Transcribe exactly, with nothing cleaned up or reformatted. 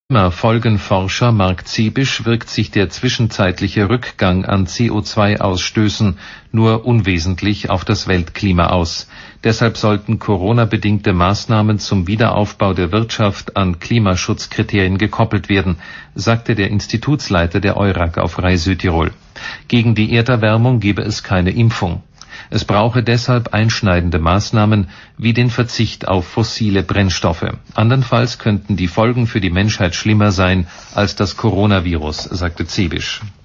Folgenforscher Mark Zebisch wirkt sich der zwischenzeitliche Rückgang an C O zwei Ausstößen nur unwesentlich auf das Weltklima aus. Deshalb sollten Corona-bedingte Maßnahmen zum Wiederaufbau der Wirtschaft an Klimaschutzkriterien gekoppelt werden, sagte der Institutsleiter der EURAG auf Rai Südtirol. Gegen die Erderwärmung gebe es keine Impfung. Es brauche deshalb einschneidende Maßnahmen wie den Verzicht auf fossile Brennstoffe. Andernfalls könnten die Folgen für die Menschheit schlimmer sein als das Coronavirus, sagte Zebisch.